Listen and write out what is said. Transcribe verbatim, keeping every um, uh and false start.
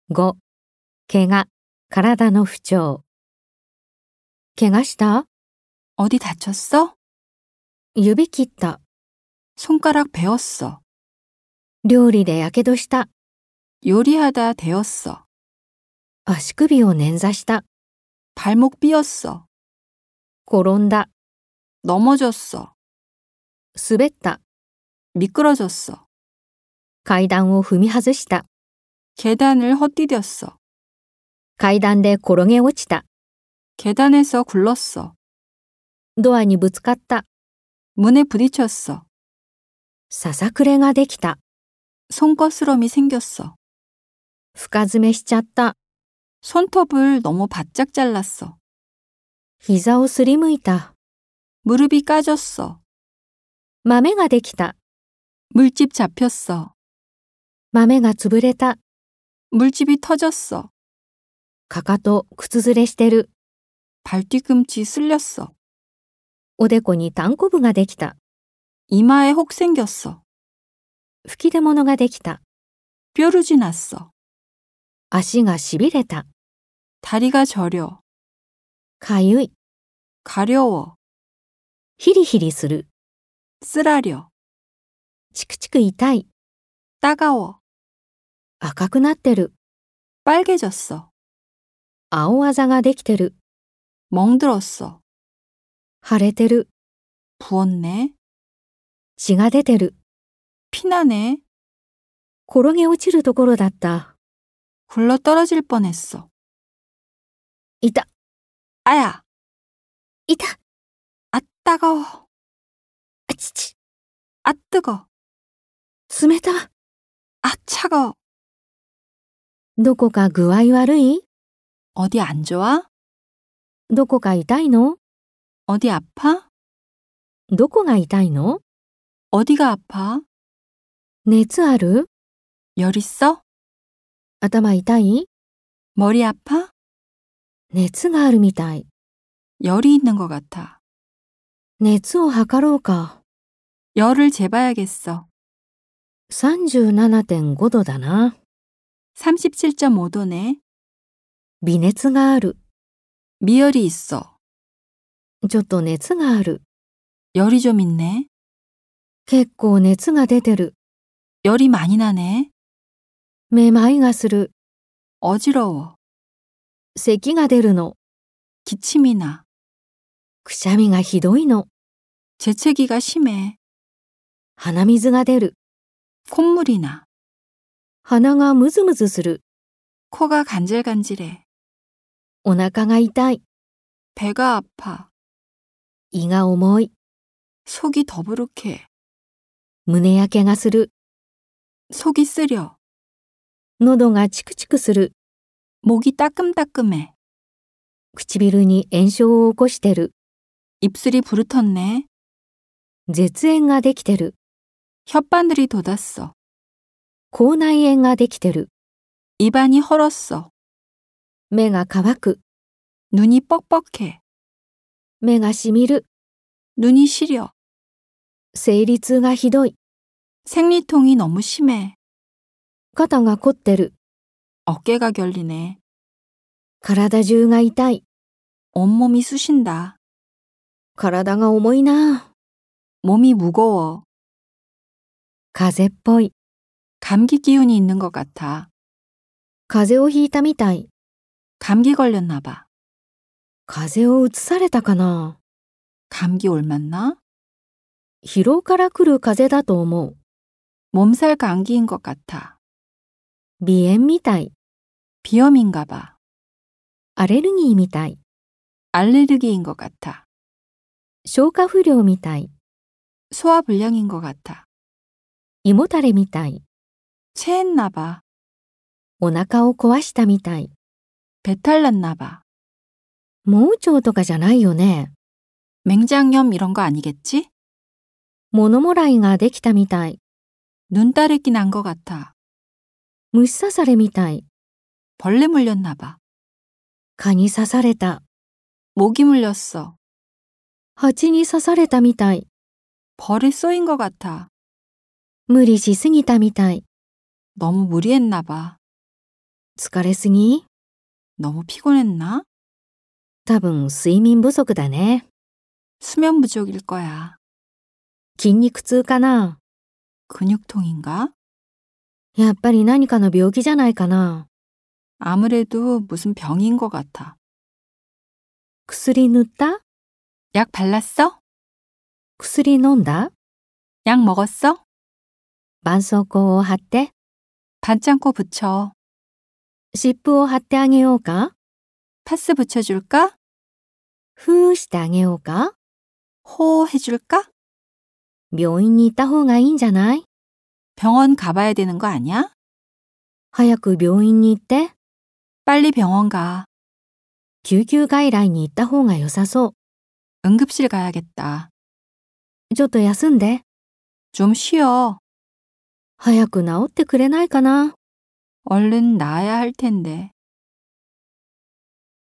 ご、怪我、体の不調。怪我した？ 어디 다쳤어? 指切った。 손가락 베었어. 料理でやけどした。 요리하다 데었어. 足首を捻挫した。 발목 삐었어. 転んだ。 넘어졌어. 滑った。 미끄러졌어. 階段を踏み外した。 계단을 헛디뎠어. 階段で転げ落ちた。 계단에서 굴렀어. ドアにぶつかった。 문에 부딪혔어. ささくれができた。 손거스럼이 생겼어. 深爪しちゃった。 손톱을 너무 바짝 잘랐어. 膝をすりむいた。 무릎이 까졌어. 豆ができた。 물집 잡혔어. 豆が潰れた。 물집이 터졌어. かかと靴ずれしてる。 발뒤꿈치 쓸렸어. おでこにたんこぶができた。 이마에 혹 생겼어. 吹き出物ができた。 뾰루지 났어. 足がしびれた。 다리가 저려. かゆい。 가려워. ヒリヒリする。 쓰라려. チクチク痛い。 따가워. 赤くなってる。 빨개졌어. 青あざができてる。 멍들었어. 腫れてる。 부었네. 血が出てる。 피나네. 転げ落ちるところだった。 굴러 떨어질 뻔했어. いた。 아야. いた。 아 따가워. あちち。 아 뜨거. 冷た。 아 차가워. どこか具合悪い？ 어디 안 좋아? どこか痛いの？ 어디 아파? どこが痛いの？ 어디가 아파? 熱ある？ 열 있어? 頭痛い？ 머리 아파? 熱があるみたい。 열이 있는 것 같아. 熱を測ろうか。 열을 재봐야겠어. さんじゅうななてんごどだな。 삼십칠 점 오 도네. 微熱がある。 미열이 있어. ちょっと熱がある。 열이 좀 있네. 結構熱が出てる。 열이 많이 나네. めまいがする。 어지러워. 咳が出るの。 기침이 나. くしゃみがひどいの。 재채기가 심해. 鼻水が出る。 콧물이 나. 鼻がムズムズする。 코가 간질간질해. お腹が痛い。 배가 아파. 胃が重い。 속이 더부룩해. 胸焼けがする。 속이 쓰려. 喉がチクチクする。 목이 따끔따끔해. 唇に炎症を起こしてる。 입술이 부르텄네. 舌炎ができてる。 혓바늘이 돋았어. 口内炎ができてる。 입안이 헐었어. 目が乾く。 눈이 뻑뻑해. 目がしみる。 눈이 시려. 生理痛がひどい。 생리통이 너무 심해. 肩が凝ってる。 어깨가 결리네. 体中が痛い。 온몸이 쑤신다. 体が重いな。 몸이 무거워. 風邪っぽい。 감기 기운이 있는 것 같아. 風邪をひいたみたい。 감기 걸렸나 봐. 風邪をうつされたかな。 감기 옮았나? 疲労から来る風邪だと思う。 몸살 감기인 것 같아. 鼻炎みたい。 비염인가 봐. アレルギーみたい。 알레르기인 것 같아. 消化不良みたい。 소화불량인 것 같아. 胃もたれみたい。 체했나 봐. お腹を壊したみたい。 배탈 났나 봐. 盲腸とかじゃないよね。 맹장염 이런 거 아니겠지? 物もらいができたみたい。 눈따르기 난 것 같아. 虫刺されみたい。 벌레 물렸나 봐. 蚊に刺された。 모기 물렸어. 蜂に刺されたみたい。 벌에 쏘인 것 같아. 無理しすぎたみたい。 너무 무리했나 봐. 疲れすぎ？ 너무 피곤했나? 多分睡眠不足だね。 수면 부족일 거야. 筋肉痛かな？ 근육통인가? やっぱり何かの病気じゃないかな。 아무래도 무슨 병인 것 같아. 薬塗った？ 약 발랐어? 薬飲んだ？ 약 먹었어? 絆創膏を貼って。 반창고 붙여. 湿布を貼ってあげようか？ 파스 붙여줄까? ふーしてあげようか？ 호 해줄까? 病院に行った方がいいんじゃない？ 병원 가봐야 되는 거 아니야? 早く病院に行って。 빨리 병원 가. 救急外来に行った方が良さそ 응급실 가야겠다. う。ちょっと休んで。 좀 쉬어. 早く治ってくれないかな。 얼른 나아야 할 텐데.